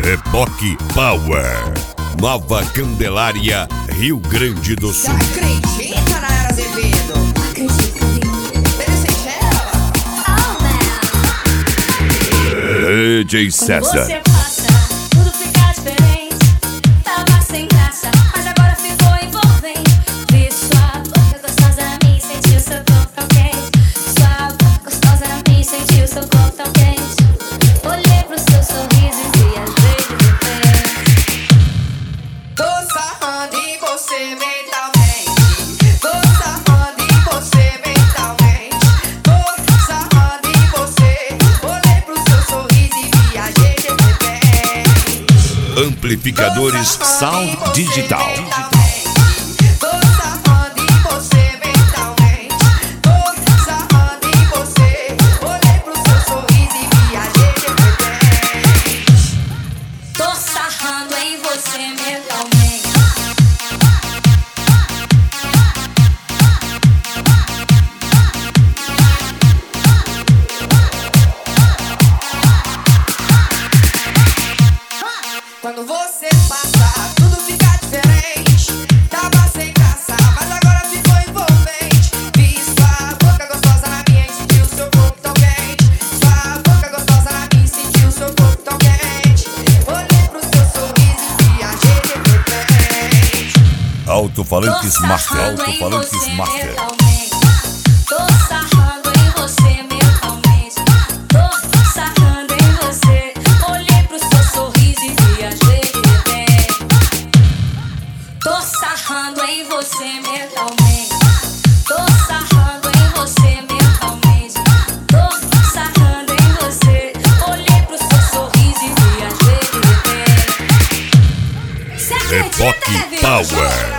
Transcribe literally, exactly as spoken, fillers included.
Reboque Power, Nova Candelária, Rio Grande do Sul. Você acredita, Nayara Azevedo? Acredito. D J César. Você passa, tudo fica diferente. Tava sem graça, mas agora ficou envolvente. Vi sua boca gostosa na minha, senti o seu corpo tão quente. Sua boca gostosa na minha, senti o seu corpo tão quente. Olhei pro seu sorriso e viajei de repente. Tô sarrando em você mentalmente. Tô sarrando em você mentalmente. Tô sarrando em você. Olhei pro seu sorriso e viajei de repente. Amplificadores Sound Digital. Tô sarrando em você mentalmente. Tô sarrando em você. Olhei pro seu sorriso e viajei de repente. Tô sarrando em você mentalmente. Quando você passa, tudo fica diferente. Tava sem graça, mas agora ficou envolvente. Vi sua boca gostosa na minha e senti o seu corpo tão quente. Sua boca gostosa na minha e senti o seu corpo tão quente. Olhei pro seu sorriso e viajei de repente. Alto-falantes Master. Alto-falantes Master. Tô sarrando em você mentalmente. Tô sarrando em você. Olhei pro seu sorriso e viajei de repente. Tô sarrando em você mentalmente. Tô sarrando em você mentalmente. Tô sarrando em você. Olhei pro seu sorriso e viajei de repente. Você acredita, Reboque Davi? Power.